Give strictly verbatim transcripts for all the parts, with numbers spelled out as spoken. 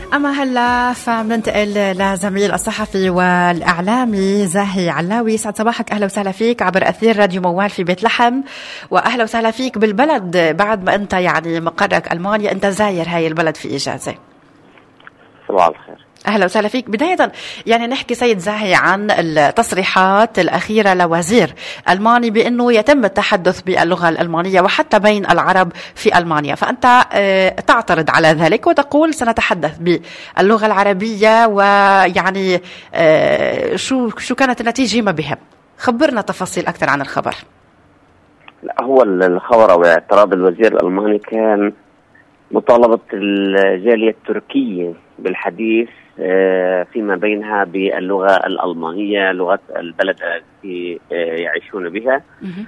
أما هلا فبننتقل لزميل الصحفي والإعلامي زاهي علاوي. سعد صباحك، أهلا وسهلا فيك عبر أثير راديو موال في بيت لحم، وأهلا وسهلا فيك بالبلد بعد ما أنت يعني مقرك ألمانيا، أنت زاير هاي البلد في إجازة. صباح الخير، أهلا وسهلا فيك. بداية يعني نحكي سيد زاهي عن التصريحات الأخيرة لوزير ألماني بأنه يتم التحدث باللغة الألمانية وحتى بين العرب في ألمانيا، فأنت تعترض على ذلك وتقول سنتحدث باللغة العربية، ويعني شو شو كانت النتيجة ما بهم؟ خبرنا تفاصيل أكثر عن الخبر. لا، هو الخبر أو اعتراض الوزير الألماني كان مطالبة الجالية التركية بالحديث فيما بينها باللغة الألمانية، لغة البلد التي يعيشون بها.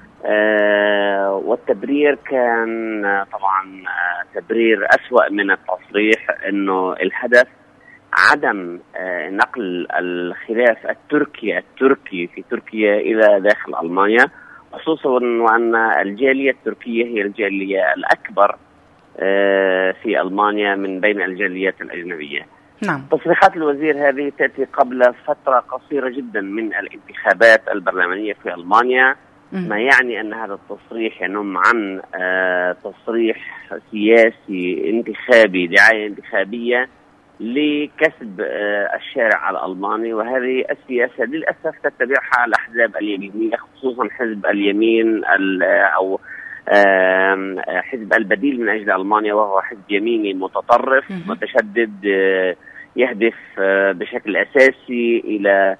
والتبرير كان طبعا تبرير أسوأ من التصريح، أنه الهدف عدم نقل الخلاف التركي التركي في تركيا إلى داخل ألمانيا، خصوصا وأن الجالية التركية هي الجالية الأكبر في ألمانيا من بين الجاليات الأجنبية. نعم. تصريحات الوزير هذه تأتي قبل فترة قصيرة جدا من الانتخابات البرلمانية في ألمانيا، م. ما يعني أن هذا التصريح ينم عن تصريح سياسي انتخابي، دعاية انتخابية لكسب الشارع الألماني. وهذه السياسة للأسف تتبعها الأحزاب اليمينية، خصوصا حزب اليمين أو حزب البديل من أجل ألمانيا، وهو حزب يميني متطرف متشدد يهدف بشكل أساسي إلى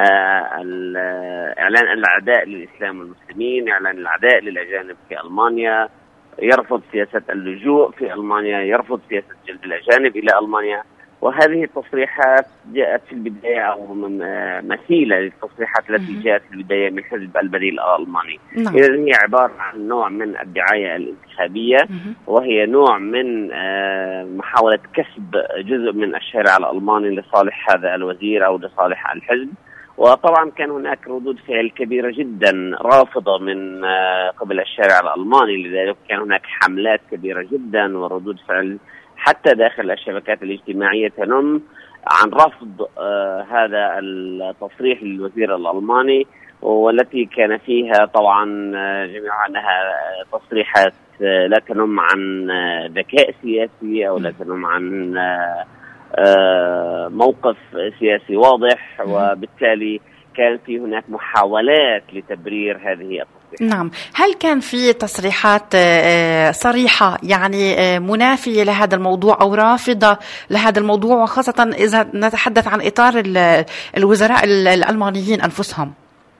إعلان العداء للإسلام والمسلمين، إعلان العداء للأجانب في ألمانيا، يرفض سياسة اللجوء في ألمانيا، يرفض سياسة جلب الأجانب إلى ألمانيا. وهذه التصريحات جاءت في البداية أو مثيلة للتصريحات التي جاءت في البداية من حزب البديل الألماني. إذا هي عبارة عن نوع من الدعاية الانتخابية، وهي نوع من محاولة كسب جزء من الشارع الألماني لصالح هذا الوزير أو لصالح الحزب. وطبعا كان هناك ردود فعل كبيرة جدا رافضة من قبل الشارع الألماني، لذلك كان هناك حملات كبيرة جدا وردود فعل حتى داخل الشبكات الاجتماعية تنم عن رفض آه هذا التصريح للوزير الألماني، والتي كان فيها طبعا آه جميع أنها تصريحات آه لا تنم عن آه ذكاء سياسي أو لا تنم عن آه آه موقف سياسي واضح، وبالتالي كان في هناك محاولات لتبرير هذه التصريحات. نعم. هل كان في تصريحات صريحة يعني منافية لهذا الموضوع أو رافضة لهذا الموضوع، وخاصة إذا نتحدث عن إطار الوزراء الألمانيين أنفسهم؟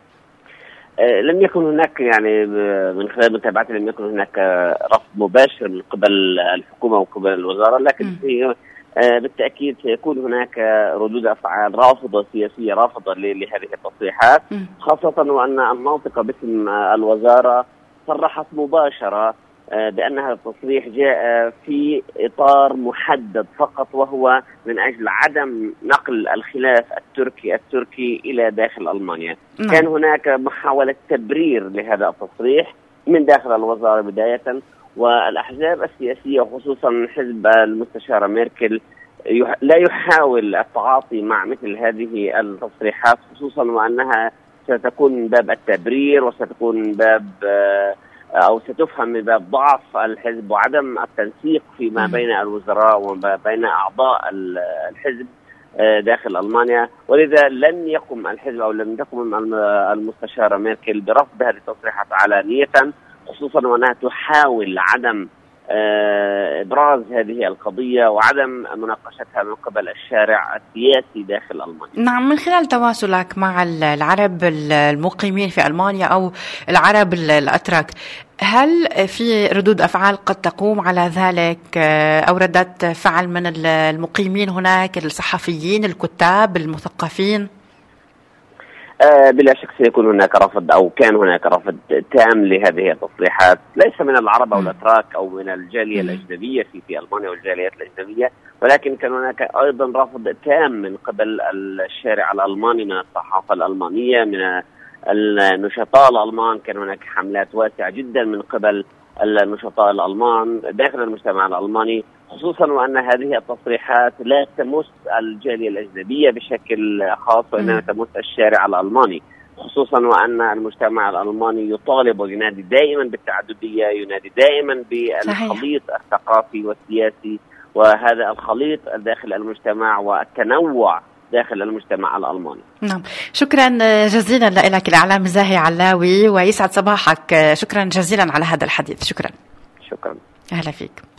لم يكن هناك يعني من خلال متابعتي لم يكن هناك رفض مباشر من قبل الحكومة وقبل الوزارة، لكن في بالتأكيد سيكون هناك ردود أفعال رافضة سياسية رافضة لهذه التصريحات، خاصة وأن الناطقة باسم الوزارة صرحت مباشرة بأن هذا التصريح جاء في إطار محدد فقط، وهو من أجل عدم نقل الخلاف التركي التركي إلى داخل ألمانيا. م. كان هناك محاولة تبرير لهذا التصريح من داخل الوزارة بداية، والأحزاب السياسية وخصوصا حزب المستشارة ميركل لا يحاول التعاطي مع مثل هذه التصريحات، خصوصا وأنها ستكون من باب التبرير وستكون من باب أو ستفهم من باب ضعف الحزب وعدم التنسيق فيما بين الوزراء وما بين أعضاء الحزب داخل ألمانيا. ولذا لن يقم الحزب أو لم تقم المستشارة ميركل برفض هذه التصريحات علانية، خصوصا وأنها تحاول عدم إبراز هذه القضية وعدم مناقشتها من قبل الشارع السياسي داخل ألمانيا. نعم. من خلال تواصلك مع العرب المقيمين في ألمانيا أو العرب الأتراك، هل في ردود أفعال قد تقوم على ذلك أو ردات فعل من المقيمين هناك، الصحفيين، الكتاب، المثقفين؟ آه بلا شك سيكون هناك رفض أو كان هناك رفض تام لهذه التصريحات، ليس من العرب أو الأتراك أو من الجالية الأجنبية في في ألمانيا والجاليات الأجنبية، ولكن كان هناك أيضا رفض تام من قبل الشارع الألماني، من الصحافة الألمانية، من النشطاء الألمان. كان هناك حملات واسعة جدا من قبل النشطاء الألمان داخل المجتمع الألماني، خصوصا وأن هذه التصريحات لا تمس الجالية الأجنبية بشكل خاص، وإنما تمس الشارع الألماني، خصوصا وأن المجتمع الألماني يطالب وينادي دائما بالتعددية، ينادي دائما بالخليط الثقافي والسياسي، وهذا الخليط داخل المجتمع والتنوع داخل المجتمع الألماني. نعم، شكرا جزيلا لك الإعلام زاهي علاوي، ويسعد صباحك. شكرا جزيلا على هذا الحديث. شكرا. شكرا. أهلا فيك.